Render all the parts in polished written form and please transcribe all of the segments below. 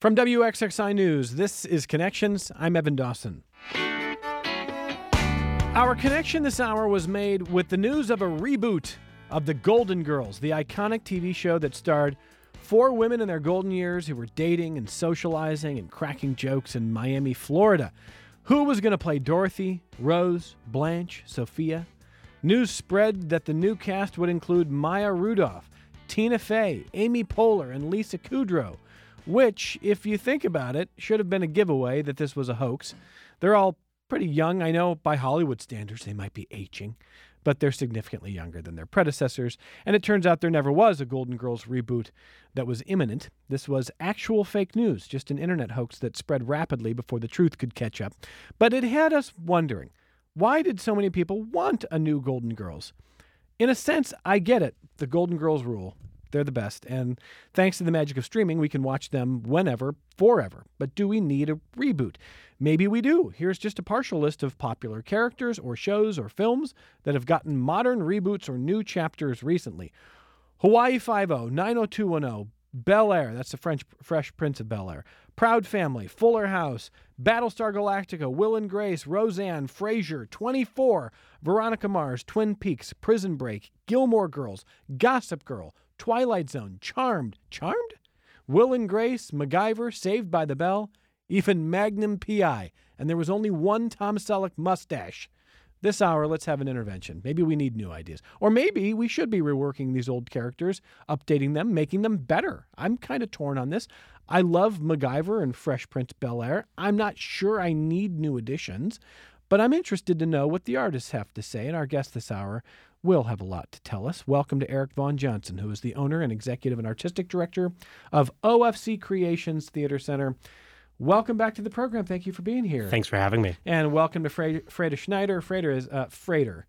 From WXXI News, this is Connections. I'm Evan Dawson. Our connection this hour was made with the news of a reboot of The Golden Girls, the iconic TV show that starred 4 women in their golden years who were dating and socializing and cracking jokes in Miami, Florida. Who was going to play Dorothy, Rose, Blanche, Sophia? News spread that the new cast would include Maya Rudolph, Tina Fey, Amy Poehler, and Lisa Kudrow, which, if you think about it, should have been a giveaway that this was a hoax. They're all pretty young. I know by Hollywood standards they might be aging, but they're significantly younger than their predecessors. And it turns out there never was a Golden Girls reboot that was imminent. This was actual fake news, just an internet hoax that spread rapidly before the truth could catch up. But it had us wondering, why did so many people want a new Golden Girls? In a sense, I get it. The Golden Girls rule. They're the best. And thanks to the magic of streaming, we can watch them whenever, forever. But do we need a reboot? Maybe we do. Here's just a partial list of popular characters or shows or films that have gotten modern reboots or new chapters recently. Hawaii Five-0, 90210, Bel-Air, that's the Fresh Prince of Bel-Air, Proud Family, Fuller House, Battlestar Galactica, Will and Grace, Roseanne, Frasier, 24, Veronica Mars, Twin Peaks, Prison Break, Gilmore Girls, Gossip Girl, Twilight Zone, Charmed, Will and Grace, MacGyver, Saved by the Bell, even Magnum P.I., and there was only one Tom Selleck mustache. This hour, let's have an intervention. Maybe we need new ideas. Or maybe we should be reworking these old characters, updating them, making them better. I'm kind of torn on this. I love MacGyver and Fresh Prince Bel-Air. I'm not sure I need new additions, but I'm interested to know what the artists have to say, and our guest this hour will have a lot to tell us. Welcome to Eric Vaughn Johnson, who is the owner and executive and artistic director of OFC Creations Theater Center. Welcome back to the program. Thank you for being here. Thanks for having me. And welcome to Freda Schneider. Freighter.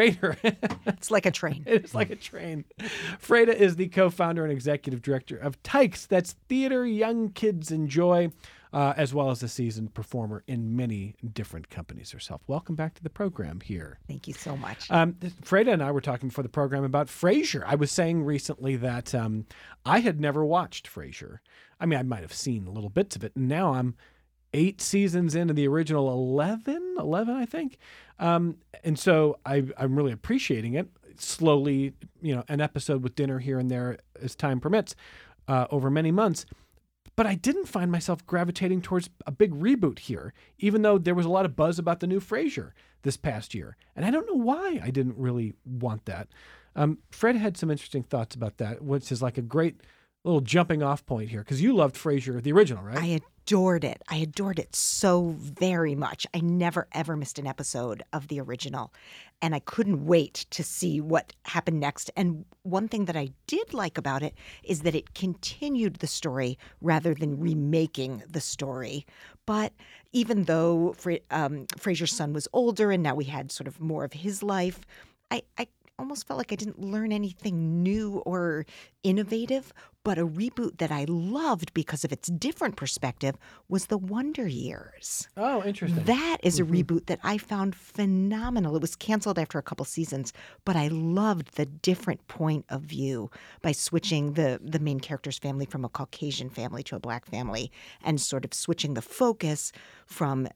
It's like a train. It is like a train. Freda is the co-founder and executive director of Tykes. That's theater young kids enjoy, as well as a seasoned performer in many different companies herself. Welcome back to the program here. Thank you so much. Freda and I were talking before the program about Frasier. I was saying recently that I had never watched Frasier. I mean, I might have seen little bits of it, and now I'm 8 seasons into the original 11, I think. And so I'm really appreciating it. Slowly, an episode with dinner here and there as time permits over many months. But I didn't find myself gravitating towards a big reboot here, even though there was a lot of buzz about the new Frasier this past year. And I don't know why I didn't really want that. Fred had some interesting thoughts about that, which is like a great little jumping off point here, because you loved Frasier, the original, right? I adored it. I adored it so very much. I never, ever missed an episode of the original, and I couldn't wait to see what happened next. And one thing that I did like about it is that it continued the story rather than remaking the story. But even though Frasier's son was older and now we had sort of more of his life, I almost felt like I didn't learn anything new or innovative, but a reboot that I loved because of its different perspective was The Wonder Years. Oh, interesting. That is a reboot that I found phenomenal. It was canceled after a couple seasons, but I loved the different point of view by switching the main character's family from a Caucasian family to a black family and sort of switching the focus from,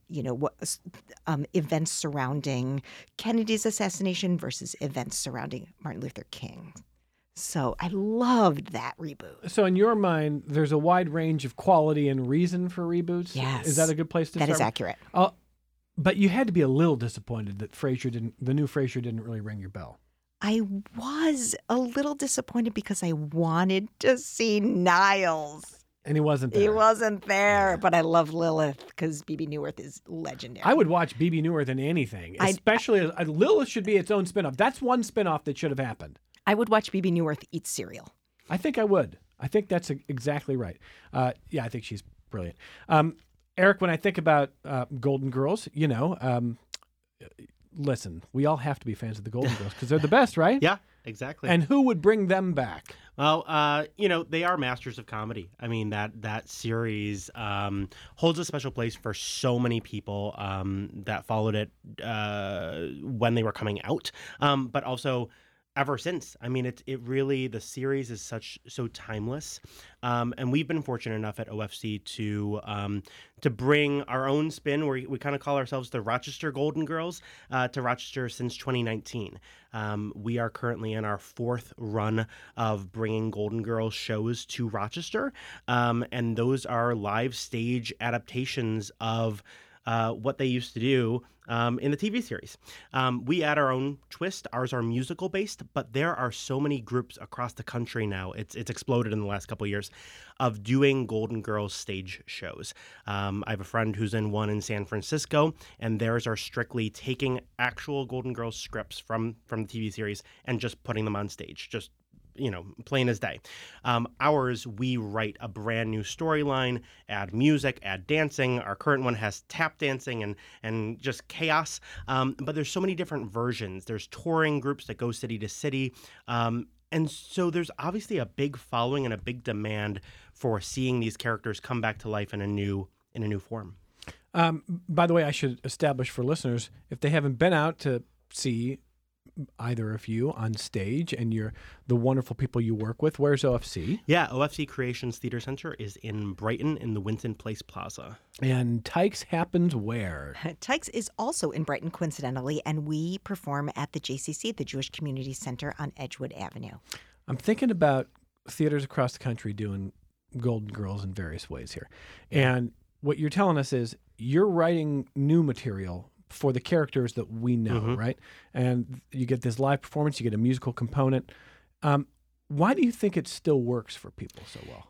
events surrounding Kennedy's assassination versus events surrounding Martin Luther King. So I loved that reboot. So in your mind, there's a wide range of quality and reason for reboots? Yes. Is that a good place to start? That is accurate. But you had to be a little disappointed that the new Frasier didn't really ring your bell. I was a little disappointed because I wanted to see Niles. And he wasn't there. He wasn't there, but I love Lilith because Bebe Neuwirth is legendary. I would watch Bebe Neuwirth in anything, especially Lilith should be its own spinoff. That's one spinoff that should have happened. I would watch Bebe Neuwirth eat cereal. I think I would. I think that's exactly right. I think she's brilliant. Eric, when I think about Golden Girls, listen, we all have to be fans of the Golden Girls because they're the best, right? Yeah, exactly. And who would bring them back? Well, they are masters of comedy. I mean, that series holds a special place for so many people that followed it when they were coming out, but also ever since. I mean, it really the series is so timeless, and we've been fortunate enough at OFC to bring our own spin. We kind of call ourselves the Rochester Golden Girls to Rochester since 2019. We are currently in our fourth run of bringing Golden Girls shows to Rochester, and those are live stage adaptations of what they used to do in the TV series. We add our own twist. Ours are musical based, but there are so many groups across the country now. It's exploded in the last couple of years of doing Golden Girls stage shows. I have a friend who's in one in San Francisco, and theirs are strictly taking actual Golden Girls scripts from the TV series and just putting them on stage. Just plain as day. Ours, we write a brand new storyline, add music, add dancing. Our current one has tap dancing and just chaos. But there's so many different versions. There's touring groups that go city to city. And so there's obviously a big following and a big demand for seeing these characters come back to life in a new form. By the way, I should establish for listeners, if they haven't been out to see either of you on stage and you're the wonderful people you work with, where's OFC? Yeah, OFC Creations Theater Center is in Brighton in the Winton Place Plaza. And Tykes happens where? Tykes is also in Brighton, coincidentally, and we perform at the JCC, the Jewish Community Center on Edgewood Avenue. I'm thinking about theaters across the country doing Golden Girls in various ways here. And what you're telling us is you're writing new material for the characters that we know, right? And you get this live performance, you get a musical component. Why do you think it still works for people so well?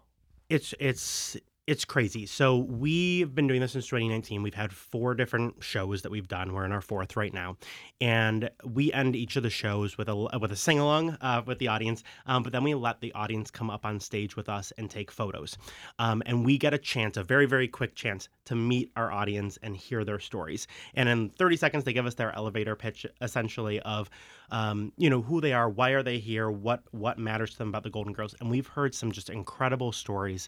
It's crazy. So we've been doing this since 2019. We've had 4 different shows that we've done. We're in our 4th right now, and we end each of the shows with a sing along with the audience. But then we let the audience come up on stage with us and take photos, and we get a chance, a very very quick chance, to meet our audience and hear their stories. And in 30 seconds, they give us their elevator pitch, essentially of who they are, why are they here, what matters to them about the Golden Girls. And we've heard some just incredible stories.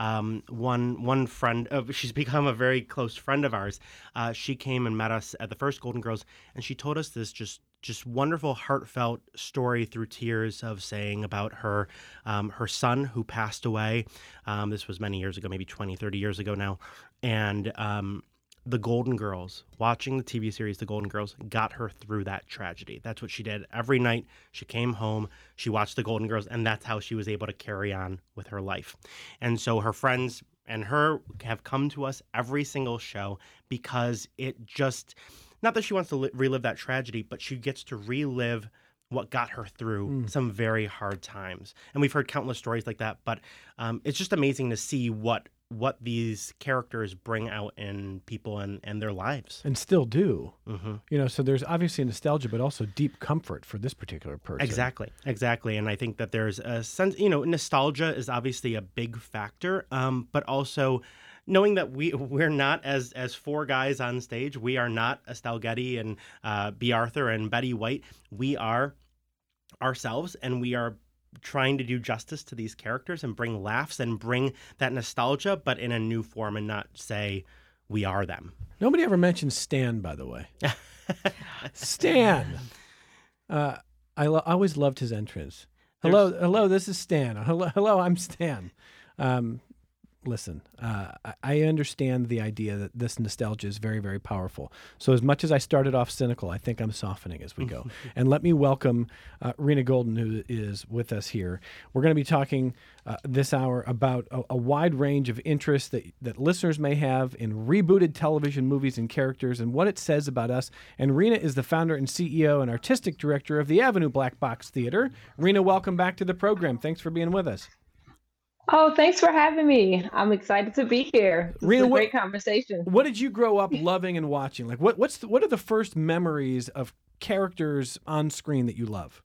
One friend, she's become a very close friend of ours. She came and met us at the first Golden Girls, and she told us this just wonderful, heartfelt story through tears of saying about her son who passed away. This was many years ago, maybe 20, 30 years ago now. And the Golden Girls, watching the TV series The Golden Girls, got her through that tragedy. That's what she did. Every night she came home, she watched The Golden Girls, and that's how she was able to carry on with her life. And so her friends and her have come to us every single show because it just, not that she wants to relive that tragedy, but she gets to relive what got her through some very hard times. And we've heard countless stories like that, but it's just amazing to see what these characters bring out in people and their lives. And still do. So there's obviously nostalgia, but also deep comfort for this particular person. Exactly. And I think that there's a sense, nostalgia is obviously a big factor, but also knowing that we're not as 4 guys on stage. We are not Estelle Getty and B. Arthur and Betty White. We are ourselves, and we are trying to do justice to these characters and bring laughs and bring that nostalgia, but in a new form, and not say we are them. Nobody ever mentioned Stan, by the way. Stan. I always loved his entrance. Hello, this is Stan. Hello, I'm Stan. Listen, I understand the idea that this nostalgia is very, very powerful. So as much as I started off cynical, I think I'm softening as we go. And let me welcome Rena Golden, who is with us here. We're going to be talking this hour about a wide range of interests that listeners may have in rebooted television movies and characters and what it says about us. And Rena is the founder and CEO and artistic director of the Avenue Black Box Theater. Rena, welcome back to the program. Thanks for being with us. Oh, thanks for having me. I'm excited to be here. Rena, it's a great conversation. What did you grow up loving and watching? Like, what are the first memories of characters on screen that you love?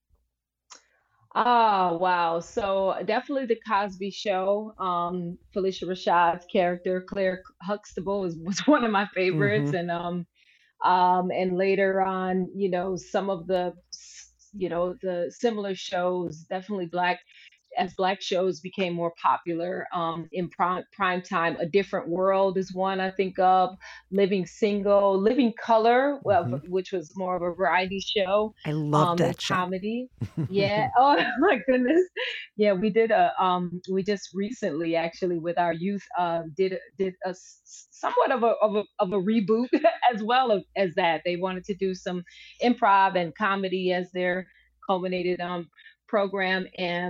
Oh, wow. So definitely the Cosby Show. Felicia Rashad's character, Claire Huxtable, was one of my favorites. And later on, some of the similar shows, definitely Black. as Black shows became more popular in prime time. A Different World is one I think of. Living Single, Living Color, well, Hmm. which was more of a variety show, I loved and that show. comedy. Yeah. Oh my goodness. Yeah, we did we just recently actually with our youth did somewhat of a reboot as well as that. They wanted to do some improv and comedy as their culminated program,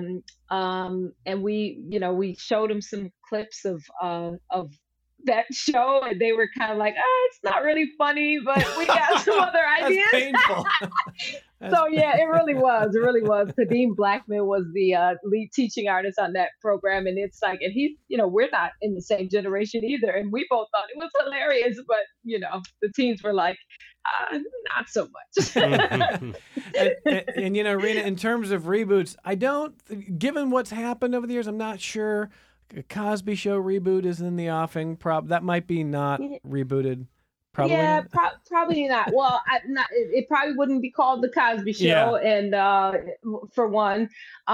and we showed them some clips of that show, and they were kind of like, it's not really funny, but we got some other That's ideas. painful. That's So yeah, it really was. It really was. Kadeem Blackman was the lead teaching artist on that program, and it's like, and he's, we're not in the same generation either, and we both thought it was hilarious, but the teens were like, not so much. and Rena, in terms of reboots, given what's happened over the years, I'm not sure a Cosby Show reboot is in the offing. That might be not rebooted. Probably Yeah, not. probably not. Well, it probably wouldn't be called the Cosby Show, Yeah. and for one,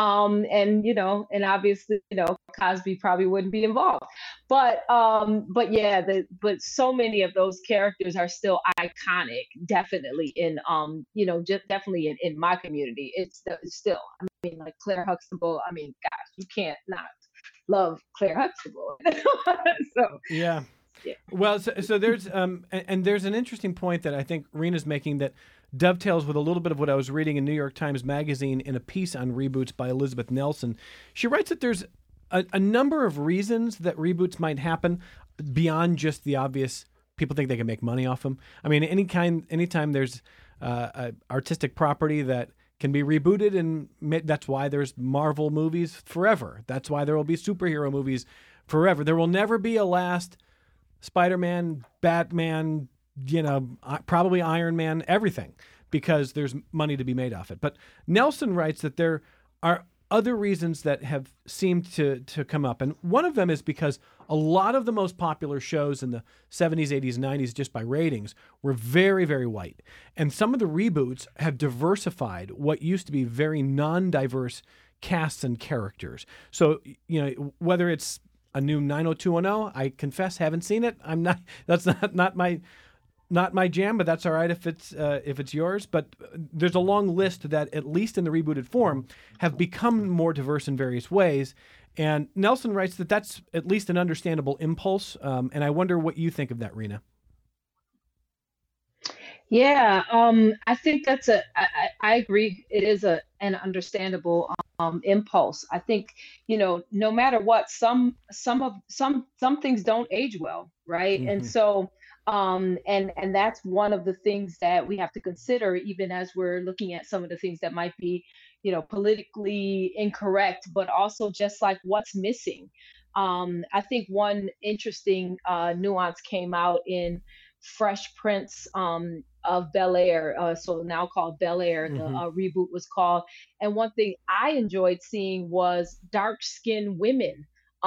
and obviously, Cosby probably wouldn't be involved. But yeah, but so many of those characters are still iconic, definitely just definitely in my community. It's still, I mean, like Claire Huxtable. I mean, gosh, you can't not love Claire Huxtable. So. Yeah. Yeah. Well, so there's and there's an interesting point that I think Rena's making that dovetails with a little bit of what I was reading in New York Times Magazine in a piece on reboots by Elizabeth Nelson. She writes that there's a number of reasons that reboots might happen beyond just the obvious. People think they can make money off them. I mean, anytime there's a artistic property that can be rebooted, and that's why there's Marvel movies forever. That's why there will be superhero movies forever. There will never be a last Spider-Man, Batman, probably Iron Man, everything, because there's money to be made off it. But Nelson writes that there are other reasons that have seemed to come up. And one of them is because a lot of the most popular shows in the 70s, 80s, 90s, just by ratings, were very, very white. And some of the reboots have diversified what used to be very non-diverse casts and characters. So, whether it's a new 90210. I confess, haven't seen it. That's not my jam, but that's all right if it's yours. But there's a long list that, at least in the rebooted form, have become more diverse in various ways. And Nelson writes that that's at least an understandable impulse. And I wonder what you think of that, Rena. Yeah, I think I agree. It is an understandable impulse. I think, no matter what, some things don't age well, right? And so, and that's one of the things that we have to consider, even as we're looking at some of the things that might be, politically incorrect, but also just like what's missing. I think one interesting nuance came out in Fresh Prince of Bel-Air, so now called Bel-Air. The reboot was called. And one thing I enjoyed seeing was dark-skinned women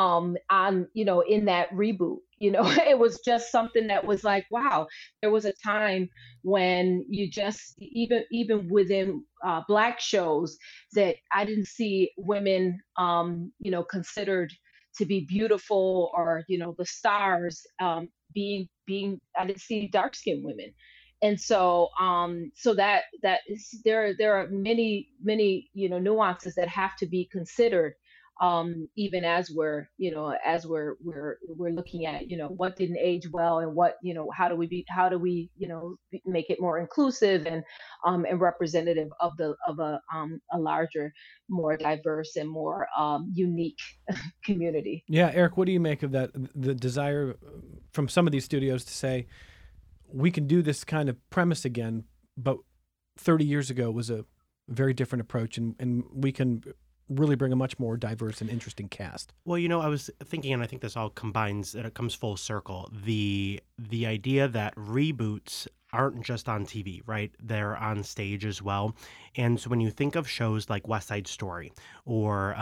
in that reboot. It was just something that was like, wow, there was a time when you just, even within Black shows, that I didn't see women, considered to be beautiful, or, the stars, being I didn't see dark skinned women. And so that is, there are many nuances that have to be considered, even as we're looking at what didn't age well, and what how do we make it more inclusive and representative of a larger, more diverse, and more unique community. Yeah, Eric, what do you make of that? The desire from some of these studios to say, we can do this kind of premise again, but 30 years ago was a very different approach, and we can really bring a much more diverse and interesting cast. Well, I was thinking, and I think this all combines, and it comes full circle, the idea that reboots aren't just on TV, right? They're on stage as well. And so when you think of shows like West Side Story or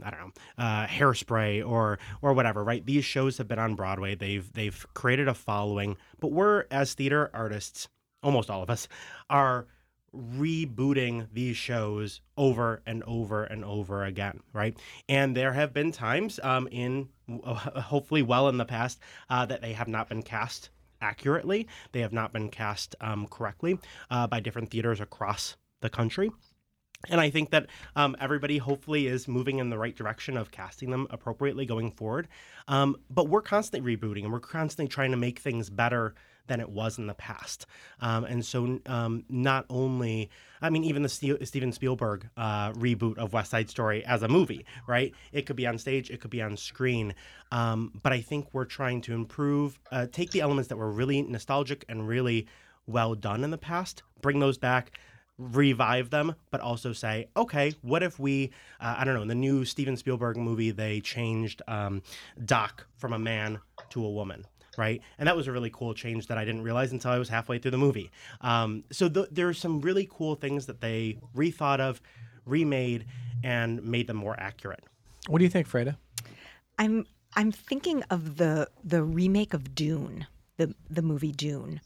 Hairspray or whatever, right? These shows have been on Broadway. They've created a following, but we're, as theater artists, almost all of us, are rebooting these shows over and over and over again, right? And there have been times hopefully well in the past that they have not been cast accurately. They have not been cast correctly by different theaters across the country. And I think that everybody hopefully is moving in the right direction of casting them appropriately going forward. But we're constantly rebooting, and we're constantly trying to make things better than it was in the past. And so not only, I mean, even the Steven Spielberg reboot of West Side Story as a movie, right? It could be on stage, it could be on screen. But I think we're trying to improve, take the elements that were really nostalgic and really well done in the past, bring those back, revive them, but also say, okay, what if we, I don't know, in the new Steven Spielberg movie, they changed Doc from a man to a woman, right? And that was a really cool change that I didn't realize until I was halfway through the movie. So there are some really cool things that they rethought of, remade, and made them more accurate. What do you think, Freda? I'm thinking of the remake of Dune, the movie Dune.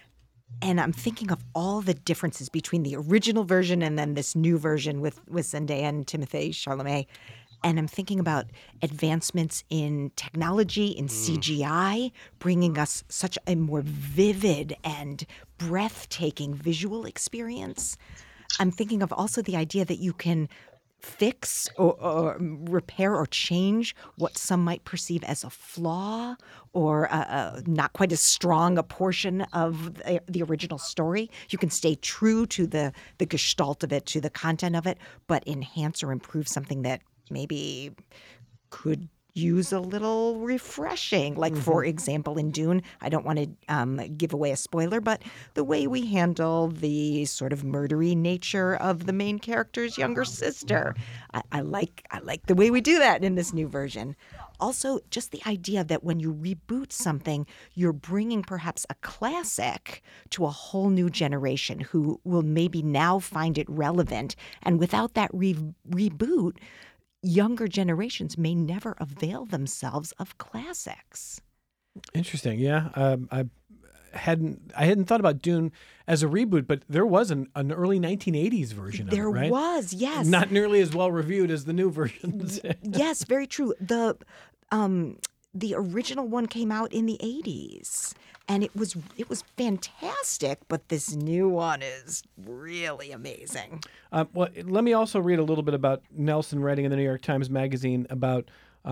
And I'm thinking of all the differences between the original version and then this new version with Zendaya and Timothée Chalamet. And I'm thinking about advancements in technology, in CGI, bringing us such a more vivid and breathtaking visual experience. I'm thinking of also the idea that you can fix or repair or change what some might perceive as a flaw or not quite as strong a portion of the original story. You can stay true to the gestalt of it, to the content of it, but enhance or improve something that maybe could use a little refreshing. Like, for example, in Dune, I don't want to give away a spoiler, but the way we handle the sort of murdery nature of the main character's younger sister. I like the way we do that in this new version. Also, just the idea that when you reboot something, you're bringing perhaps a classic to a whole new generation who will maybe now find it relevant. And without that reboot, younger generations may never avail themselves of classics. Interesting. Yeah. I hadn't thought about Dune as a reboot, but there was an early 1980s version of it, right? There was, yes. Not nearly as well reviewed as the new versions. Yes, very true. The original one came out in the 80s, and it was fantastic, but this new one is really amazing. Well, let me also read a little bit about Nelson writing in the New York Times Magazine about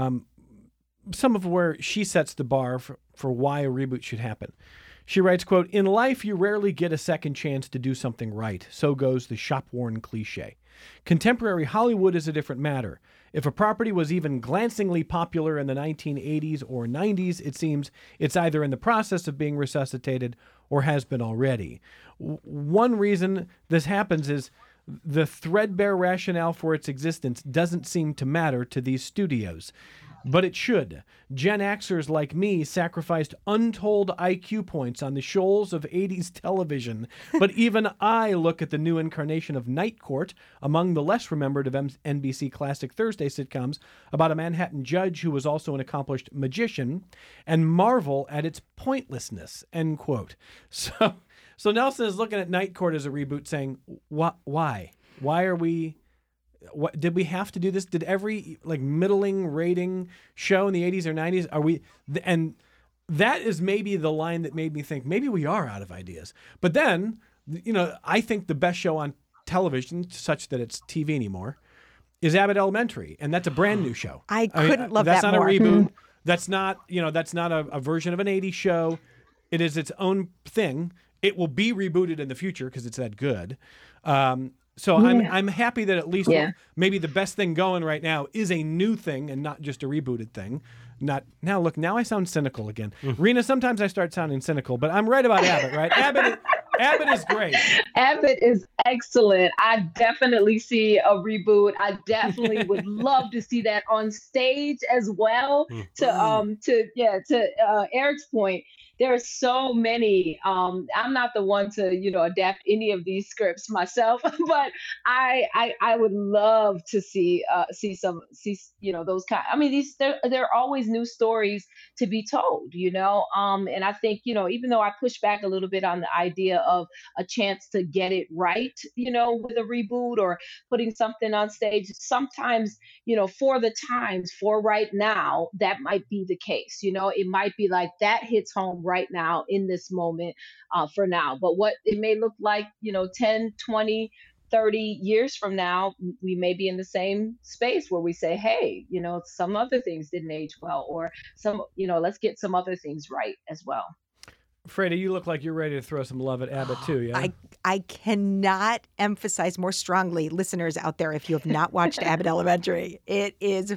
some of where she sets the bar for why a reboot should happen. She writes, quote, "In life, you rarely get a second chance to do something right. So goes the shop-worn cliche. Contemporary Hollywood is a different matter. If a property was even glancingly popular in the 1980s or 90s, it seems it's either in the process of being resuscitated or has been already. One reason this happens is the threadbare rationale for its existence doesn't seem to matter to these studios. But it should. Gen Xers like me sacrificed untold IQ points on the shoals of 80s television. But even I look at the new incarnation of Night Court, among the less remembered of NBC classic Thursday sitcoms, about a Manhattan judge who was also an accomplished magician, and marvel at its pointlessness," end quote. So Nelson is looking at Night Court as a reboot saying, why? Why are we... What did we have to do this? Did every middling rating show in the 80s or 90s and that is maybe the line that made me think maybe we are out of ideas. But then, I think the best show on television, such that it's TV anymore, is Abbott Elementary, and that's a brand new show. I couldn't love that more. That's not a reboot. That's not a version of an 80s show. It is its own thing. It will be rebooted in the future because it's that good. So I'm happy that at least maybe the best thing going right now is a new thing and not just a rebooted thing. Now I sound cynical again. Rena, sometimes I start sounding cynical, but I'm right about Abbott, right? Abbott is great. Abbott is excellent. I definitely see a reboot. I definitely would love to see that on stage as well. To Eric's point, there are so many. I'm not the one to, adapt any of these scripts myself, but I would love to see those kind. I mean, there are always new stories to be told, and I think, even though I push back a little bit on the idea of a chance to get it right, with a reboot or putting something on stage, sometimes, for the times, for right now, that might be the case. It might be like that hits home right now in this moment, for now. But what it may look like, 10, 20, 30 years from now, we may be in the same space where we say, hey, some other things didn't age well, or let's get some other things right as well. Freda, you look like you're ready to throw some love at Abbott too, yeah? I cannot emphasize more strongly, listeners out there, if you have not watched Abbott Elementary, it is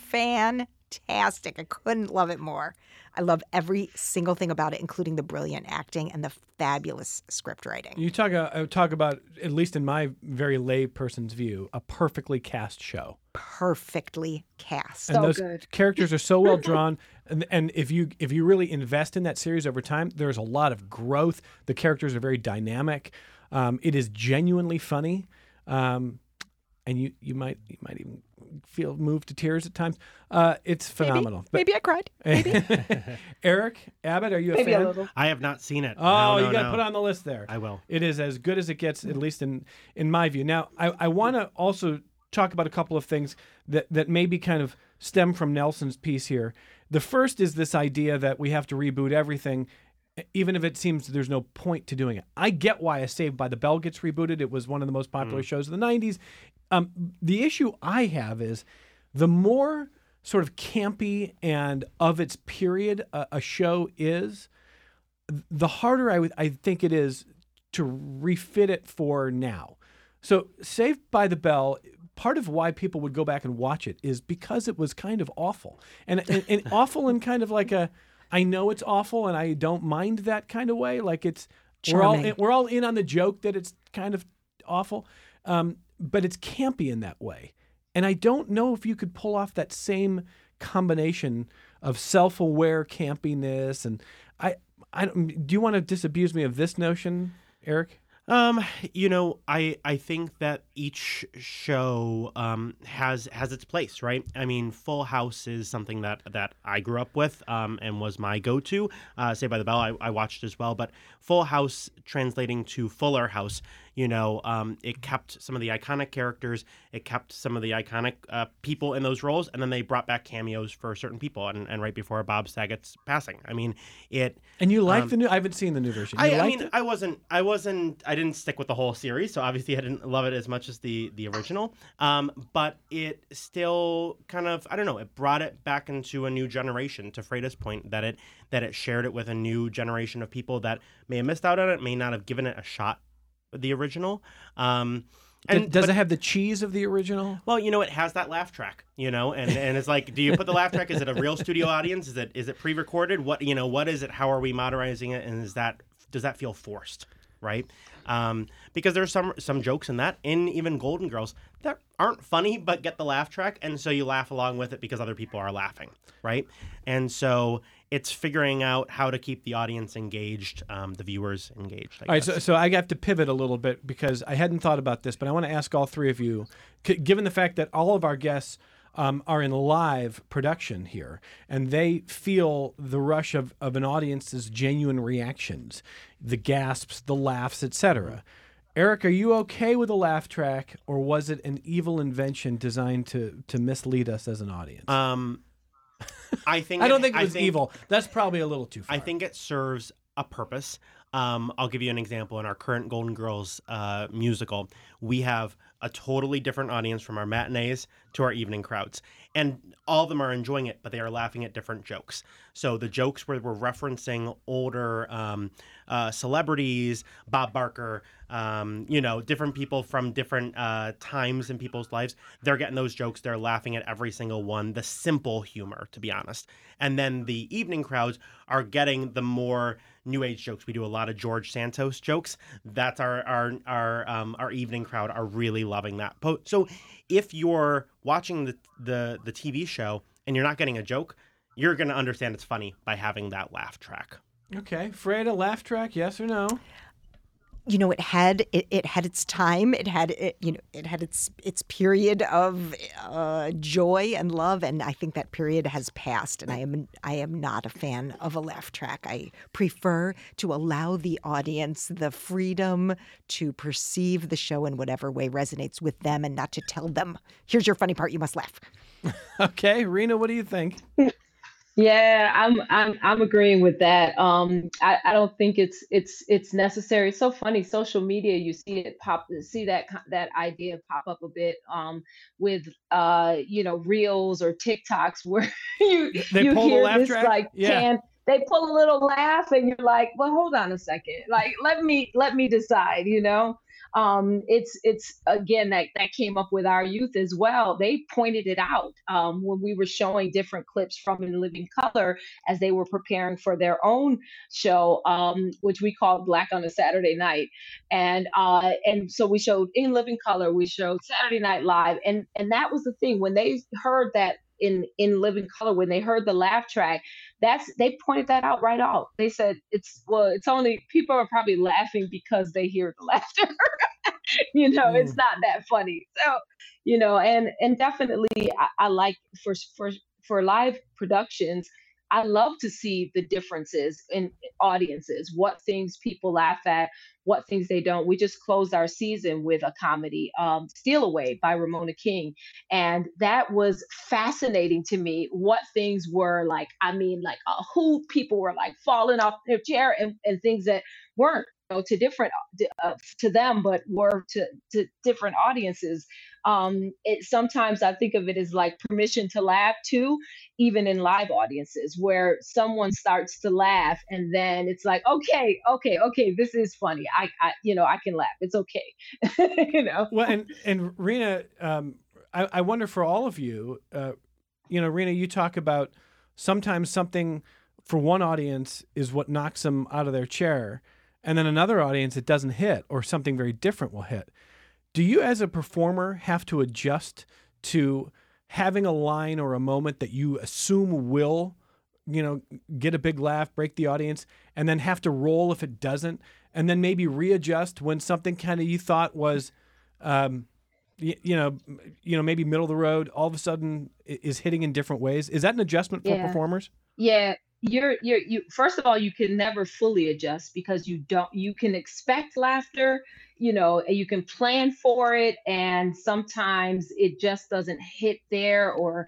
fantastic. I couldn't love it more. I love every single thing about it, including the brilliant acting and the fabulous script writing. You talk about, at least in my very lay person's view, a perfectly cast show. Perfectly cast. And So those good. characters are so well drawn. And if you really invest in that series over time, there's a lot of growth. The characters are very dynamic. It is genuinely funny. And you might even feel moved to tears at times. It's phenomenal. Maybe I cried. Maybe. Eric Abbott, are you a Maybe fan? a little. I have not seen it. Oh, No, you got to no. put it on the list there. I will. It is as good as it gets, at least in my view. Now, I want to also talk about a couple of things that maybe kind of stem from Nelson's piece here. The first is this idea that we have to reboot everything, even if it seems there's no point to doing it. I get why a Saved by the Bell gets rebooted. It was one of the most popular shows of the 90s. The issue I have is the more sort of campy and of its period a show is, the harder I think it is to refit it for now. So Saved by the Bell, part of why people would go back and watch it is because it was kind of awful. And awful in kind of like I know it's awful and I don't mind that kind of way. Like Charming. we're all in on the joke that it's kind of awful. But it's campy in that way. And I don't know if you could pull off that same combination of self-aware campiness. And do you want to disabuse me of this notion, Eric? I think that each show has its place, right? I mean, Full House is something that I grew up with and was my go-to. Saved by the Bell, I watched as well, but Full House translating to Fuller House, it kept some of the iconic characters, it kept some of the iconic people in those roles, and then they brought back cameos for certain people. And right before Bob Saget's passing, I mean, it. And you like the new? I haven't seen the new version. I didn't stick with the whole series, so obviously I didn't love it as much as the original. But it still kind of, I don't know, it brought it back into a new generation. To Freda's point, that it shared it with a new generation of people that may have missed out on it, may not have given it a shot. The original. Does it have the cheese of the original? Well, it has that laugh track, and it's like, do you put the laugh track? Is it a real studio audience? Is it pre-recorded? What is it? How are we modernizing it? And does that feel forced? Right? Because there's some jokes in that, in even Golden Girls, that aren't funny but get the laugh track, and so you laugh along with it because other people are laughing, right? And so it's figuring out how to keep the audience engaged, the viewers engaged. All right, so I have to pivot a little bit because I hadn't thought about this, but I want to ask all three of you, given the fact that all of our guests are in live production here, and they feel the rush of an audience's genuine reactions, the gasps, the laughs, etc. Eric, are you okay with a laugh track, or was it an evil invention designed to mislead us as an audience? I think I don't think it was evil. That's probably a little too far. I think it serves a purpose. I'll give you an example. In our current Golden Girls musical, we have a totally different audience from our matinees to our evening crowds. And all of them are enjoying it, but they are laughing at different jokes. So the jokes where we're referencing older celebrities, Bob Barker, different people from different times in people's lives, they're getting those jokes. They're laughing at every single one, the simple humor, to be honest. And then the evening crowds are getting the more new age jokes. We do a lot of George Santos jokes. That's our evening crowd are really loving that. So if you're watching the TV show and you're not getting a joke, you're going to understand it's funny by having that laugh track. Okay. Fred, a laugh track, yes or no? It had its time. It had its period of joy and love, and I think that period has passed. And I am not a fan of a laugh track. I prefer to allow the audience the freedom to perceive the show in whatever way resonates with them, and not to tell them, "Here's your funny part. You must laugh." Okay, Rena, what do you think? Yeah, I'm agreeing with that. I don't think it's necessary. It's so funny. Social media, you see it see that idea pop up a bit with reels or TikToks where you They you pull the hear laugh this track? like Yeah. they pull a little laugh and you're like, well, hold on a second. Like let me decide, it's again that came up with our youth as well. They pointed it out when we were showing different clips from In Living Color as they were preparing for their own show, which we called Black on a Saturday Night. And so we showed In Living Color, we showed Saturday Night Live, and that was the thing when they heard that in Living Color, when they heard the laugh track, they pointed that out right out. They said it's only people are probably laughing because they hear the laughter. It's Mm. not that funny. So, and definitely I like for live productions, I love to see the differences in audiences, what things people laugh at, what things they don't. We just closed our season with a comedy, Steal Away by Ramona King. And that was fascinating to me. What things were like, I mean, like who people were like falling off their chair and things that weren't to different to them, but were to different audiences. It sometimes I think of it as like permission to laugh too, even in live audiences where someone starts to laugh and then it's like, okay, this is funny. I can laugh. It's okay. Well, and Rena, I wonder for all of you, Rena, you talk about sometimes something for one audience is what knocks them out of their chair, and then another audience it doesn't hit, or something very different will hit. Do you, as a performer, have to adjust to having a line or a moment that you assume will, get a big laugh, break the audience, and then have to roll if it doesn't, and then maybe readjust when something kind of you thought was, maybe middle of the road, all of a sudden is hitting in different ways? Is that an adjustment for Yeah. performers? Yeah, you first of all, you can never fully adjust because you can expect laughter, and you can plan for it, and sometimes it just doesn't hit there, or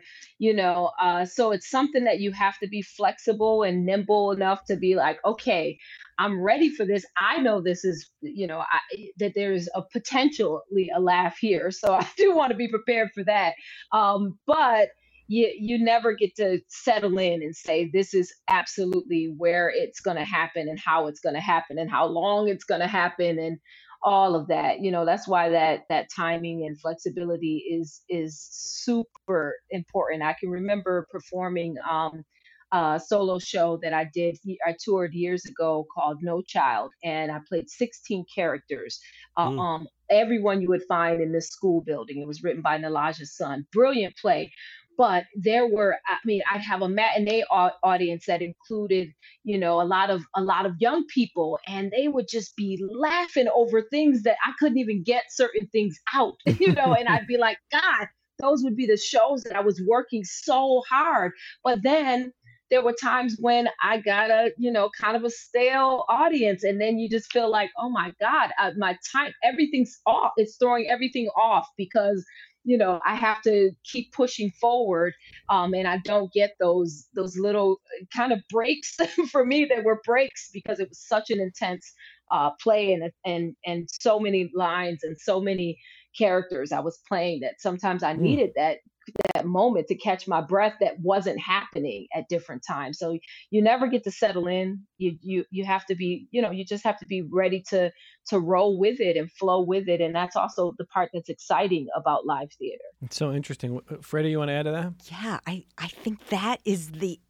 so it's something that you have to be flexible and nimble enough to be like, okay, I'm ready for this. I know this is, that there's a potentially a laugh here, so I do want to be prepared for that. But you never get to settle in and say this is absolutely where it's going to happen and how it's going to happen and how long it's going to happen and all of that. That's why that timing and flexibility is super important. I can remember performing a solo show that I toured years ago called No Child, and I played 16 characters, Mm. everyone you would find in this school building. It was written by Nalaja Sun. Brilliant play. But there were, I mean, I'd have a matinee audience that included, a lot of young people, and they would just be laughing over things that I couldn't even get certain things out, and I'd be like, God, those would be the shows that I was working so hard. But then there were times when I got kind of a stale audience, and then you just feel like, oh my God, my time, everything's off. It's throwing everything off because I have to keep pushing forward, and I don't get those little kind of breaks. For me, there were breaks because it was such an intense play, and so many lines and so many characters I was playing that sometimes I Mm. needed that moment to catch my breath that wasn't happening at different times. So you never get to settle in. You have to be, you just have to be ready to roll with it and flow with it. And that's also the part that's exciting about live theater. It's so interesting. Freddie, you want to add to that? Yeah, I think that is the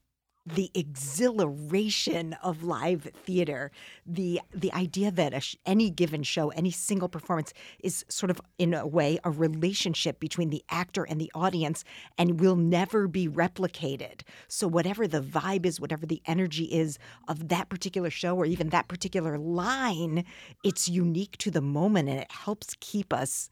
the exhilaration of live theater, the idea that any given show, any single performance is sort of, in a way, a relationship between the actor and the audience and will never be replicated. So whatever the vibe is, whatever the energy is of that particular show or even that particular line, it's unique to the moment, and it helps keep us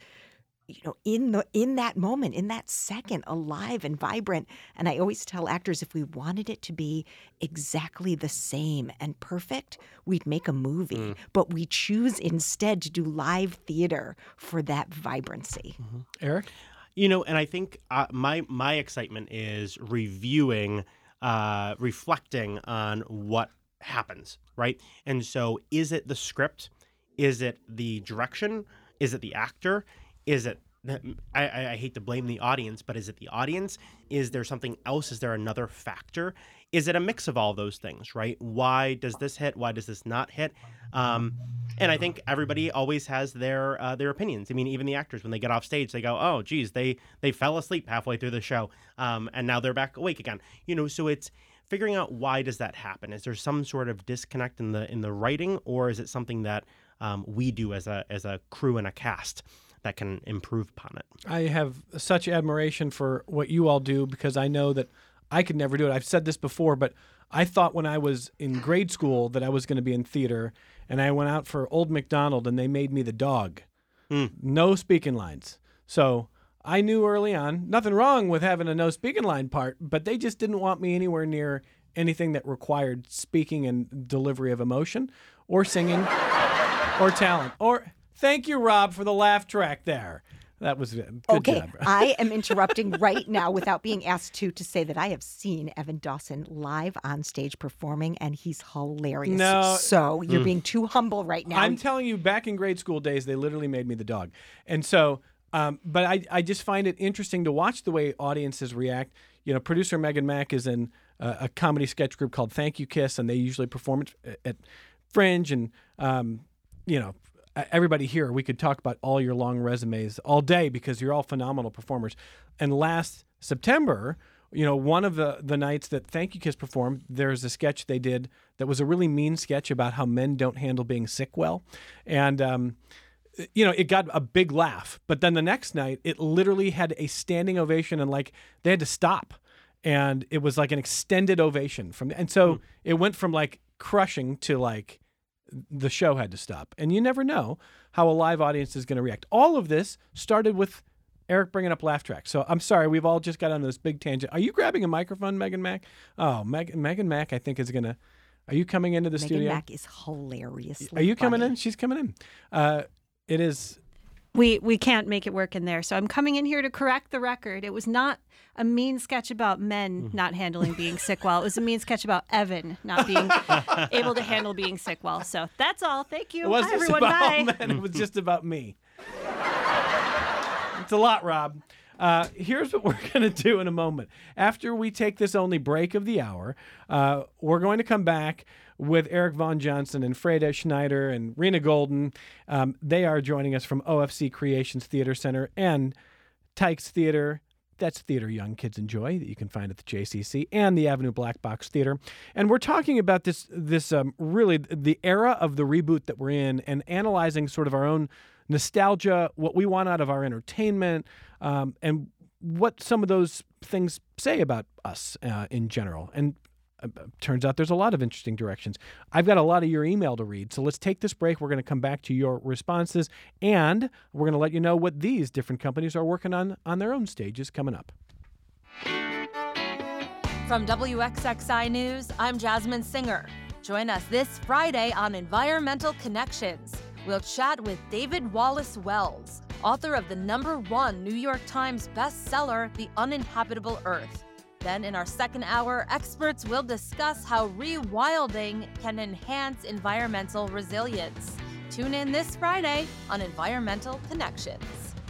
in that moment, in that second, alive and vibrant. And I always tell actors, if we wanted it to be exactly the same and perfect, we'd make a movie. But we choose instead to do live theater for that vibrancy. Eric? And I think my excitement is reviewing, reflecting on what happens, right? And so is it the script? Is it the direction? Is it the actor? Is it, I hate to blame the audience, but is it the audience? Is there something else? Is there another factor? Is it a mix of all those things, right? Why does this hit? Why does this not hit? And I think everybody always has their opinions. I mean, even the actors, when they get off stage, they go, oh, geez, they fell asleep halfway through the show, and now they're back awake again. So it's figuring out, why does that happen? Is there some sort of disconnect in the writing, or is it something that we do as a crew and a cast that can improve upon it? I have such admiration for what you all do, because I know that I could never do it. I've said this before, but I thought when I was in grade school that I was going to be in theater, and I went out for Old MacDonald, and they made me the dog. No speaking lines. So I knew early on, nothing wrong with having a no speaking line part, but they just didn't want me anywhere near anything that required speaking and delivery of emotion or singing or talent. Or thank you, Rob, for the laugh track there. That was good. Okay, job. I am interrupting right now without being asked to say that I have seen Evan Dawson live on stage performing, and he's hilarious. No. So you're being too humble right now. I'm telling you, back in grade school days, they literally made me the dog. And so, but I just find it interesting to watch the way audiences react. Producer Megan Mack is in a comedy sketch group called Thank You Kiss, and they usually perform it at Fringe. And, everybody here, we could talk about all your long resumes all day, because you're all phenomenal performers. And last September, one of the nights that Thank You Kiss performed, there's a sketch they did that was a really mean sketch about how men don't handle being sick well. And, it got a big laugh. But then the next night, it literally had a standing ovation, and they had to stop. And it was like an extended ovation and so it went from crushing to the show had to stop. And you never know how a live audience is going to react. All of this started with Eric bringing up laugh tracks. So I'm sorry, we've all just got on this big tangent. Are you grabbing a microphone, Megan Mack? Oh, Megan Mack, I think, is going to... Are you coming into the studio? Megan Mack is hilariously Are you coming funny. in? She's coming in. It is... We can't make it work in there. So I'm coming in here to correct the record. It was not a mean sketch about men not handling being sick well. It was a mean sketch about Evan not being able to handle being sick well. So that's all. Thank you. It wasn't Hi, everyone. about Bye. all men. It was just about me. It's a lot, Rob. Here's what we're going to do in a moment. After we take this only break of the hour, we're going to come back with Eric Von Johnson and Freda Schneider and Rena Golden. They are joining us from OFC Creations Theater Center and Tykes Theater. That's theater young kids enjoy that you can find at the JCC and the Avenue Black Box Theater. And we're talking about this really the era of the reboot that we're in, and analyzing sort of our own nostalgia, what we want out of our entertainment, and what some of those things say about us in general. And turns out there's a lot of interesting directions. I've got a lot of your email to read, so let's take this break. We're going to come back to your responses, and we're going to let you know what these different companies are working on their own stages coming up. From WXXI News, I'm Jasmine Singer. Join us this Friday on Environmental Connections. We'll chat with David Wallace Wells, author of the #1 New York Times bestseller, The Uninhabitable Earth. Then in our second hour, experts will discuss how rewilding can enhance environmental resilience. Tune in this Friday on Environmental Connections.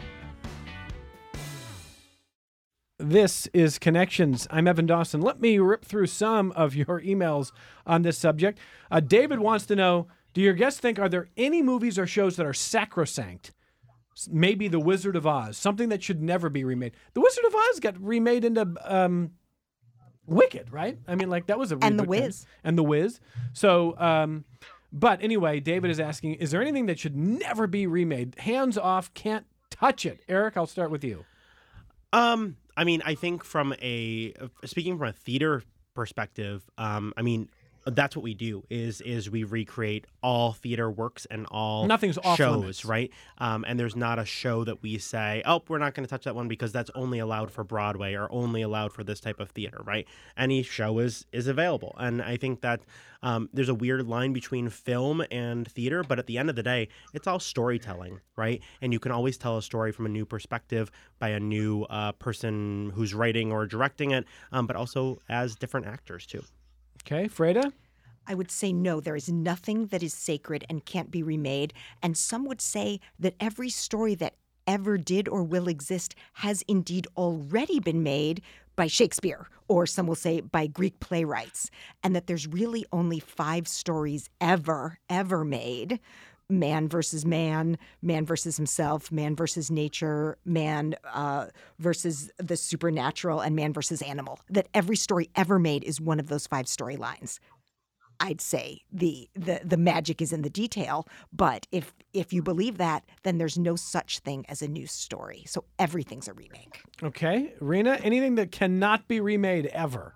This is Connections. I'm Evan Dawson. Let me rip through some of your emails on this subject. David wants to know, do your guests think, are there any movies or shows that are sacrosanct? Maybe The Wizard of Oz, something that should never be remade. The Wizard of Oz got remade into Wicked, right? I mean, like that was a reboot. And The Wiz. And The Wiz. So, but anyway, David is asking, is there anything that should never be remade? Hands off, can't touch it. Eric, I'll start with you. I mean, I think speaking from a theater perspective, I mean, that's what we do is we recreate all theater works and all Nothing's off shows, limits. right? And there's not a show that we say, oh, we're not going to touch that one because that's only allowed for Broadway or only allowed for this type of theater, right? Any show is available. And I think that there's a weird line between film and theater, but at the end of the day, it's all storytelling, right? And you can always tell a story from a new perspective by a new person who's writing or directing it, but also as different actors too. Okay, Freda? I would say no, there is nothing that is sacred and can't be remade. And some would say that every story that ever did or will exist has indeed already been made by Shakespeare, or some will say by Greek playwrights, and that there's really only 5 stories ever made. Man versus man, man versus himself, man versus nature, man versus the supernatural, and man versus animal. That every story ever made is one of those 5 storylines. I'd say the magic is in the detail, but if you believe that, then there's no such thing as a new story. So everything's a remake. Okay. Rena, anything that cannot be remade ever?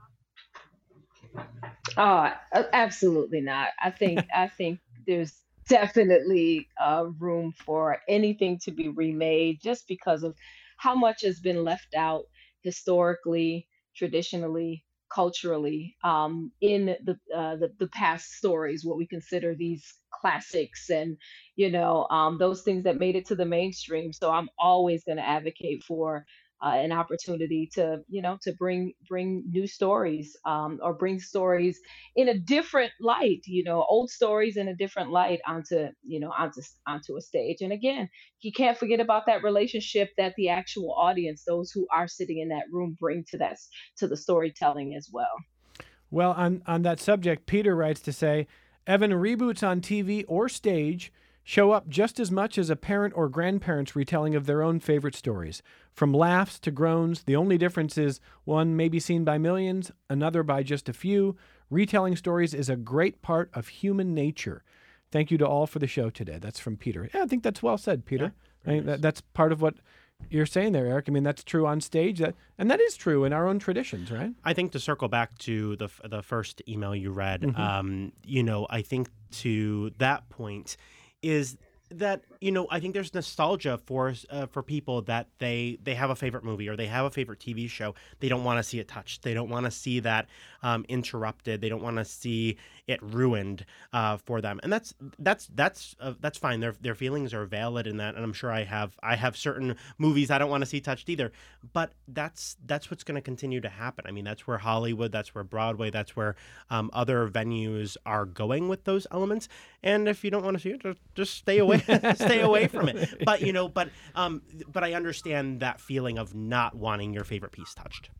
Absolutely not. I think there's definitely room for anything to be remade just because of how much has been left out historically, traditionally, culturally, in the past stories, what we consider these classics, and those things that made it to the mainstream. So I'm always going to advocate for an opportunity to bring new stories, or bring stories in a different light, old stories in a different light onto a stage. And again, you can't forget about that relationship that the actual audience, those who are sitting in that room, bring to the storytelling as well. Well, on that subject, Peter writes to say, Evan, reboots on TV or stage show up just as much as a parent or grandparent's retelling of their own favorite stories. From laughs to groans, the only difference is one may be seen by millions, another by just a few. Retelling stories is a great part of human nature. Thank you to all for the show today. That's from Peter. Yeah, I think that's well said, Peter. Yeah, I mean, that's part of what you're saying there, Eric. I mean, that's true on stage, and that is true in our own traditions, right? I think to circle back to the first email you read, I think to that point is that I think there's nostalgia for people that they have a favorite movie or they have a favorite TV show. They don't want to see it touched. They don't want to see that interrupted. They don't want to see it ruined for them. And that's fine. Their feelings are valid in that. And I'm sure I have certain movies I don't want to see touched either. But that's what's going to continue to happen. I mean, that's where Hollywood, that's where Broadway, that's where other venues are going with those elements. And if you don't want to see it, just stay away. Stay away from it. But but I understand that feeling of not wanting your favorite piece touched.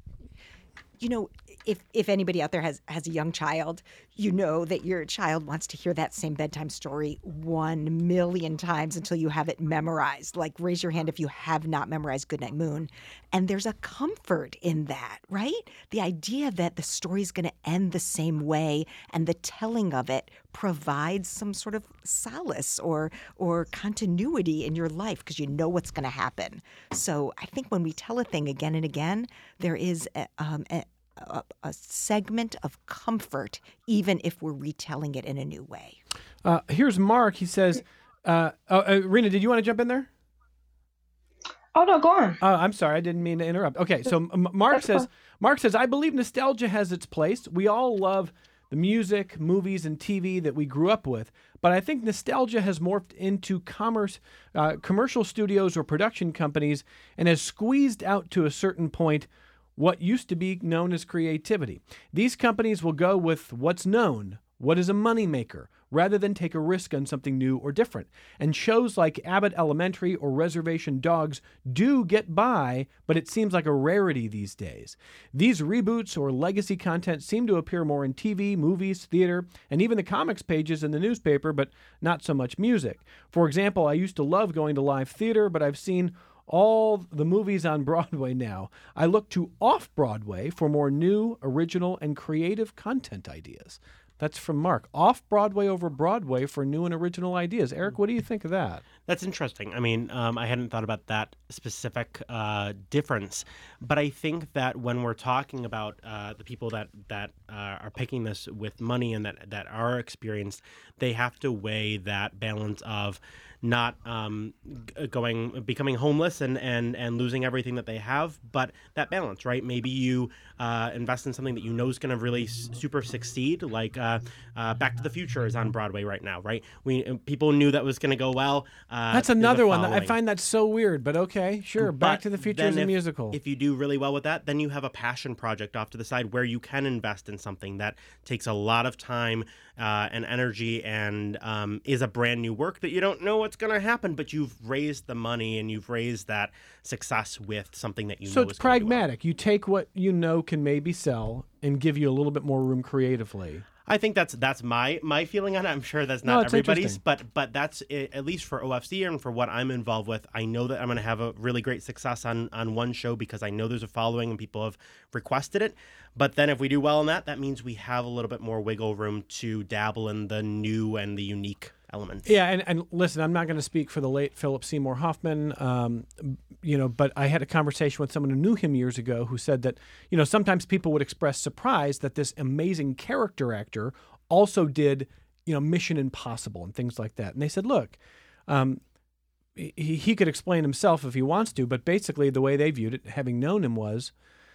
If anybody out there has a young child, you know that your child wants to hear that same bedtime story 1 million times until you have it memorized. Like, raise your hand if you have not memorized Goodnight Moon. And there's a comfort in that, right? The idea that the story's going to end the same way and the telling of it provides some sort of solace or continuity in your life because you know what's going to happen. So I think when we tell a thing again and again, there is a segment of comfort, even if we're retelling it in a new way. Here's Mark. He says, Rena, did you want to jump in there? Oh, no, go on. I'm sorry. I didn't mean to interrupt. Okay, so Mark says, I believe nostalgia has its place. We all love the music, movies, and TV that we grew up with, but I think nostalgia has morphed into commercial studios or production companies and has squeezed out to a certain point what used to be known as creativity. These companies will go with what's known, what is a moneymaker, rather than take a risk on something new or different. And shows like Abbott Elementary or Reservation Dogs do get by, but it seems like a rarity these days. These reboots or legacy content seem to appear more in TV, movies, theater, and even the comics pages in the newspaper, but not so much music. For example, I used to love going to live theater, but I've seen all the movies on Broadway now, I look to off-Broadway for more new, original, and creative content ideas. That's from Mark. Off-Broadway over Broadway for new and original ideas. Eric, what do you think of that? That's interesting. I mean, I hadn't thought about that specific difference, but I think that when we're talking about the people that are picking this with money and that are experienced, they have to weigh that balance of not becoming homeless and losing everything that they have, but that balance, right? Maybe you invest in something that you know is going to really super succeed, like Back to the Future is on Broadway right now, right? People knew that was going to go well. That's another one. I find that so weird, but okay, sure. Back to the Future is a musical. If you do really well with that, then you have a passion project off to the side where you can invest in something that takes a lot of time and energy and is a brand new work that you don't know what's going to happen, but you've raised the money and you've raised that success with something that you know is So going it's to do well. pragmatic. You take what you know can maybe sell and give you a little bit more room creatively. I think that's my feeling on it. I'm sure that's not it's everybody's, but that's at least for OFC and for what I'm involved with. I know that I'm going to have a really great success on one show because I know there's a following and people have requested it. But then if we do well in that means we have a little bit more wiggle room to dabble in the new and the unique elements. Yeah, and listen, I'm not going to speak for the late Philip Seymour Hoffman, but I had a conversation with someone who knew him years ago who said that, sometimes people would express surprise that this amazing character actor also did, Mission Impossible and things like that. And they said, look, he could explain himself if he wants to, but basically the way they viewed it, having known him, was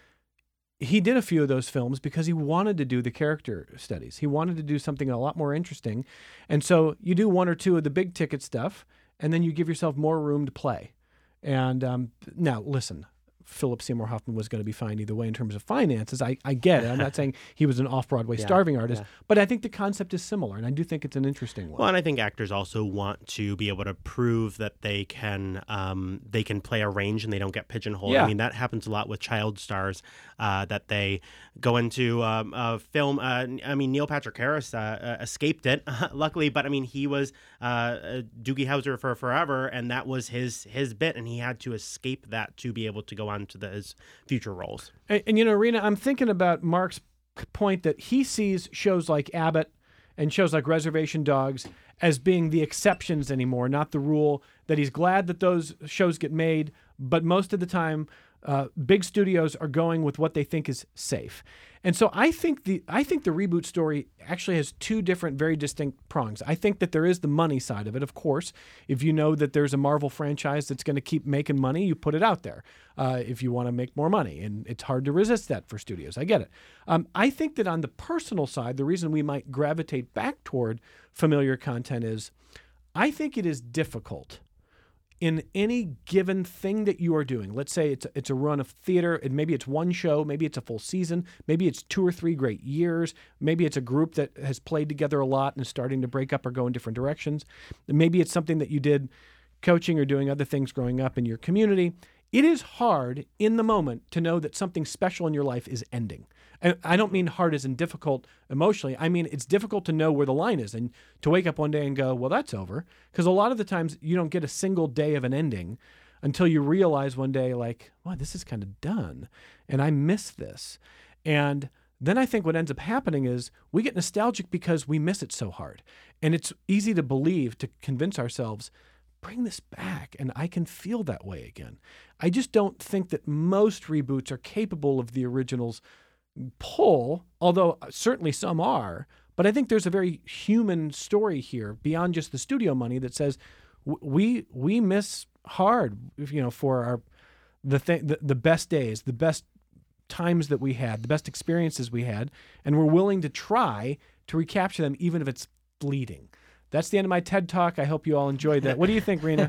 he did a few of those films because he wanted to do the character studies. He wanted to do something a lot more interesting. And so you do one or two of the big ticket stuff, and then you give yourself more room to play. And now, listen, Philip Seymour Hoffman was going to be fine either way in terms of finances. I get it. I'm not saying he was an off-Broadway starving artist, but I think the concept is similar, and I do think it's an interesting one. Well, and I think actors also want to be able to prove that they can play a range and they don't get pigeonholed. Yeah. I mean, that happens a lot with child stars that they go into a film. Neil Patrick Harris escaped it, luckily, but I mean, he was Doogie Howser for forever, and that was his bit, and he had to escape that to be able to go on to his future roles. And Rena, I'm thinking about Mark's point that he sees shows like Abbott and shows like Reservation Dogs as being the exceptions anymore, not the rule, that he's glad that those shows get made, but most of the time big studios are going with what they think is safe. And so I think the reboot story actually has two different, very distinct prongs. I think that there is the money side of it, of course. If you know that there's a Marvel franchise that's going to keep making money, you put it out there if you want to make more money. And it's hard to resist that for studios. I get it. I think that on the personal side, the reason we might gravitate back toward familiar content is I think it is difficult in any given thing that you are doing. Let's say it's a run of theater, and maybe it's one show, maybe it's a full season, maybe it's 2 or 3 great years, maybe it's a group that has played together a lot and is starting to break up or go in different directions. Maybe it's something that you did coaching or doing other things growing up in your community. It is hard in the moment to know that something special in your life is ending. And I don't mean hard as in difficult emotionally. I mean, it's difficult to know where the line is and to wake up one day and go, well, that's over. Because a lot of the times you don't get a single day of an ending until you realize one day, like, wow, this is kind of done. And I miss this. And then I think what ends up happening is we get nostalgic because we miss it so hard. And it's easy to believe, to convince ourselves, bring this back, and I can feel that way again. I just don't think that most reboots are capable of the original's pull, although certainly some are. But I think there's a very human story here beyond just the studio money that says we miss hard, for the best days, the best times that we had, the best experiences we had, and we're willing to try to recapture them, even if it's fleeting. That's the end of my TED Talk. I hope you all enjoyed that. What do you think, Rena?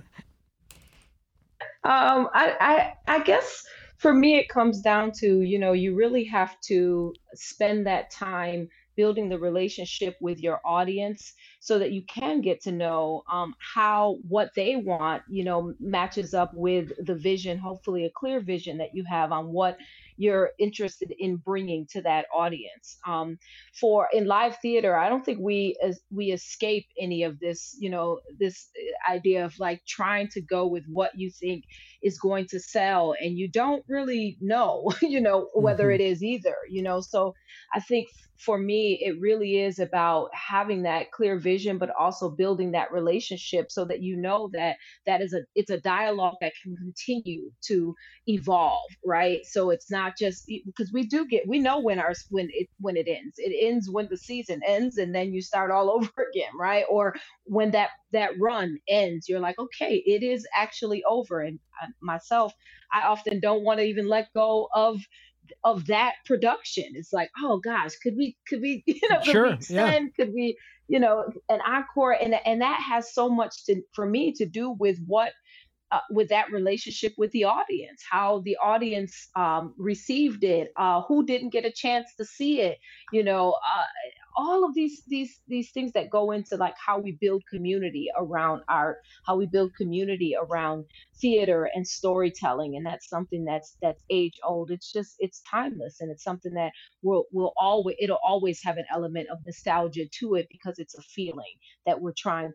I guess for me, it comes down to, you really have to spend that time building the relationship with your audience so that you can get to know how what they want, matches up with the vision, hopefully a clear vision that you have on what you're interested in bringing to that audience. For in live theater, I don't think we escape any of this. idea of like trying to go with what you think is going to sell, and you don't really know, whether it is either, So I think for me, it really is about having that clear vision, but also building that relationship so that it's a dialogue that can continue to evolve, right? So it's not just because we know when it ends. It ends when the season ends, and then you start all over again, right? Or when that run ends, you're like, okay, it is actually over. And myself, I often don't want to even let go of that production. It's like, oh gosh, could we could we Sure, extend, could we an encore, and that has so much for me to do with that relationship with the audience, how the audience received it, who didn't get a chance to see it, all of these things that go into like how we build community around art, how we build community around theater and storytelling, and that's something that's age old. It's timeless, and it's something that it'll always have an element of nostalgia to it, because it's a feeling that we're trying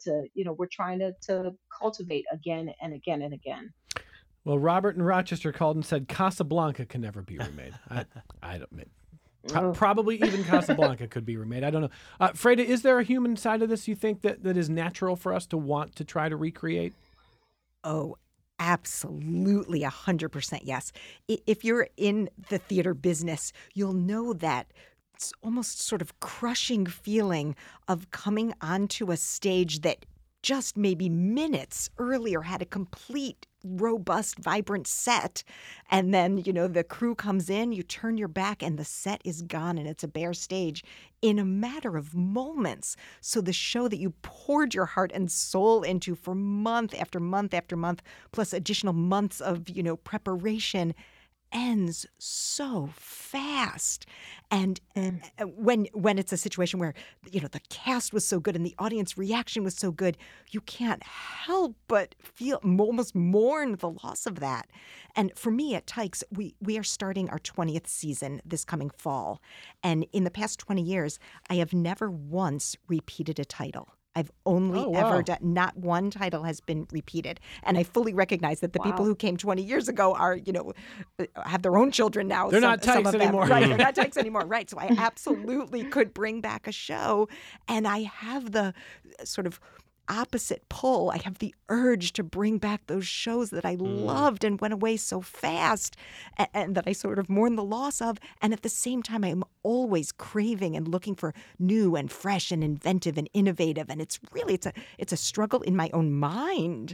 to cultivate again and again and again. Well, Robert in Rochester called and said Casablanca can never be remade. I don't. Probably even Casablanca could be remade. I don't know. Freda, is there a human side of this you think that is natural for us to want to try to recreate? Oh, absolutely, 100% yes. If you're in the theater business, you'll know that it's almost sort of crushing feeling of coming onto a stage that just maybe minutes earlier had a complete, robust, vibrant set. And then, the crew comes in, you turn your back, and the set is gone, and it's a bare stage in a matter of moments. So the show that you poured your heart and soul into for month after month after month, plus additional months of, preparation, ends so fast. And when it's a situation where the cast was so good and the audience reaction was so good, you can't help but almost mourn the loss of that. And for me at Tykes, we are starting our 20th season this coming fall, and in the past 20 years I have never once repeated a title. I've only ever done, not one title has been repeated. And I fully recognize that the people who came 20 years ago are, have their own children now. They're not Tykes anymore. Right, they're not Tykes anymore. Right. So I absolutely could bring back a show. And I have the sort of opposite pull. I have the urge to bring back those shows that I loved and went away so fast, and that I sort of mourn the loss of. And at the same time, I'm always craving and looking for new and fresh and inventive and innovative. And it's a struggle in my own mind.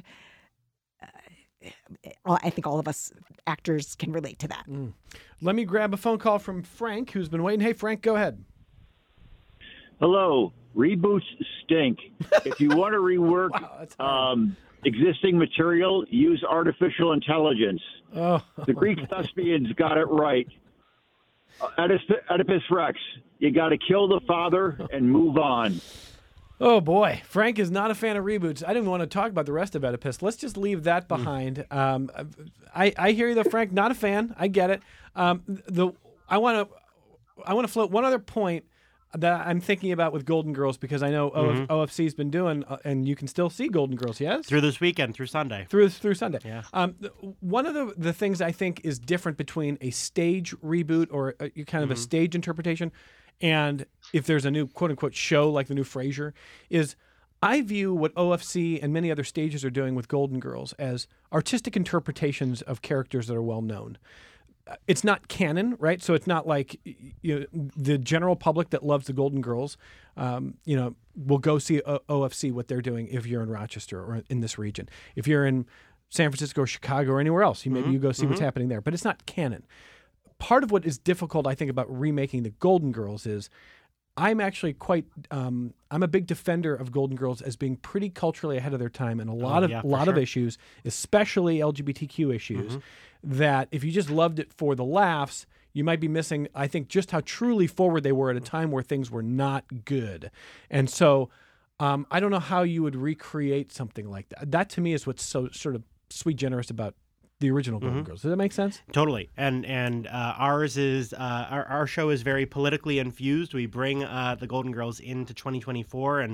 I think all of us actors can relate to that. Let me grab a phone call from Frank, who's been waiting. Hey, Frank, go ahead. Hello. Reboots stink. If you want to rework existing material, use artificial intelligence. The Greek thespians got it right. Oedipus Rex, you got to kill the father and move on. Oh, boy. Frank is not a fan of reboots. I didn't want to talk about the rest of Oedipus. Let's just leave that behind. I hear you, though, Frank. Not a fan. I get it. I want to float one other point that I'm thinking about with Golden Girls, because I know OFC's been doing, and you can still see Golden Girls, yes? Through this weekend, through Sunday. Through Sunday. Yeah. One of the things I think is different between a stage reboot or a stage interpretation and if there's a new quote-unquote show like the new Frasier is I view what OFC and many other stages are doing with Golden Girls as artistic interpretations of characters that are well known. It's not canon, right? So it's not like the general public that loves the Golden Girls, will go see OFC, what they're doing if you're in Rochester or in this region. If you're in San Francisco or Chicago or anywhere else, maybe you go see what's happening there. But it's not canon. Part of what is difficult, I think, about remaking the Golden Girls is I'm actually I'm a big defender of Golden Girls as being pretty culturally ahead of their time, and a lot of issues, especially LGBTQ issues, that if you just loved it for the laughs, you might be missing, I think, just how truly forward they were at a time where things were not good. And so I don't know how you would recreate something like that. That, to me, is what's so sort of sui generis about the original Golden Girls. Does that make sense? Totally. And ours is our show is very politically infused. We bring the Golden Girls into 2024, and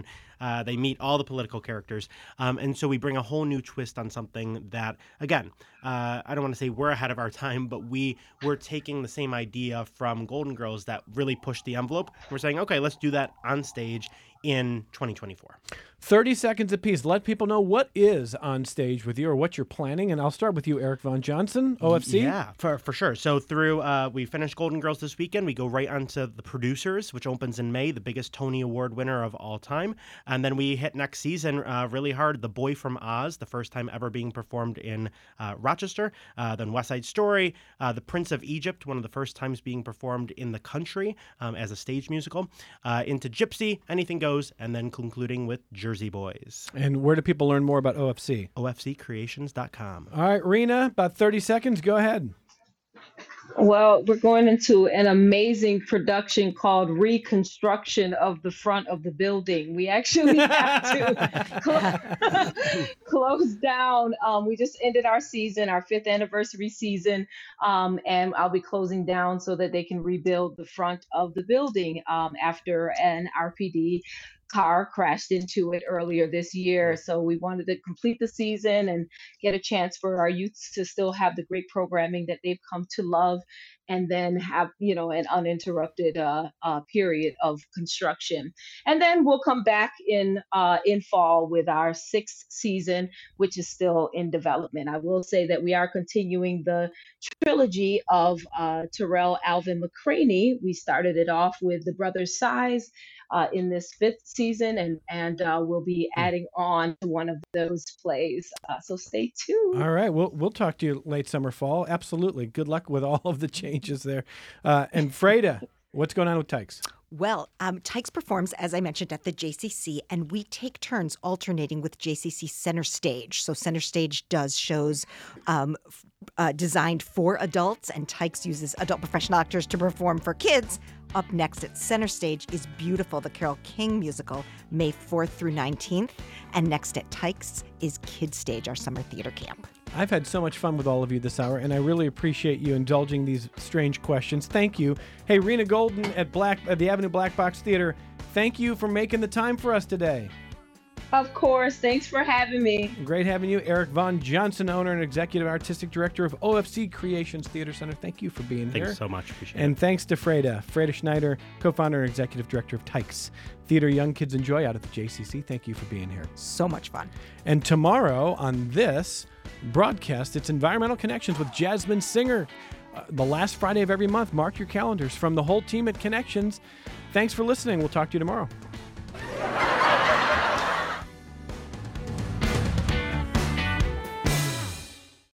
They meet all the political characters. And so we bring a whole new twist on something that, again, I don't want to say we're ahead of our time, but we're taking the same idea from Golden Girls that really pushed the envelope. We're saying, okay, let's do that on stage in 2024. 30 seconds apiece. Let people know what is on stage with you or what you're planning. And I'll start with you, Eric Von Johnson, OFC. Yeah, for sure. So we finished Golden Girls this weekend. We go right onto The Producers, which opens in May, the biggest Tony Award winner of all time. And then we hit next season really hard, The Boy from Oz, the first time ever being performed in Rochester. Then West Side Story, The Prince of Egypt, one of the first times being performed in the country as a stage musical. Into Gypsy, Anything Goes, and then concluding with Jersey Boys. And where do people learn more about OFC? OFCcreations.com. All right, Rena, about 30 seconds. Go ahead. Well, we're going into an amazing production called Reconstruction of the Front of the Building. We actually have to close down. We just ended our season, our 5th anniversary season, and I'll be closing down so that they can rebuild the front of the building after an RPD car crashed into it earlier this year. So we wanted to complete the season and get a chance for our youths to still have the great programming that they've come to love, and then have, an uninterrupted period of construction. And then we'll come back in fall with our 6th season, which is still in development. I will say that we are continuing the trilogy of Terrell Alvin McCraney. We started it off with The Brothers Size in this 5th season, and we'll be adding on to one of those plays. So stay tuned. All right, we'll talk to you late summer, fall. Absolutely. Good luck with all of the changes there. And Freda, what's going on with Tykes? Well, Tykes performs, as I mentioned, at the JCC, and we take turns alternating with JCC Center Stage. So Center Stage does shows designed for adults, and Tykes uses adult professional actors to perform for kids. Up next at Center Stage is Beautiful, the Carole King musical, May 4th through 19th. And next at Tykes is Kid Stage, our summer theater camp. I've had so much fun with all of you this hour, and I really appreciate you indulging these strange questions. Thank you. Hey, Rena Golden at the Avenue Black Box Theater, thank you for making the time for us today. Of course. Thanks for having me. Great having you. Eric Von Johnson, owner and executive artistic director of OFC Creations Theater Center. Thank you for being here. Thanks so much. Appreciate it. And thanks to Freda Schneider, co-founder and executive director of Tykes Theater Young Kids Enjoy out at the JCC. Thank you for being here. So much fun. And tomorrow on this broadcast, it's Environmental Connections with Jasmine Singer. The last Friday of every month. Mark your calendars. From the whole team at Connections, thanks for listening. We'll talk to you tomorrow.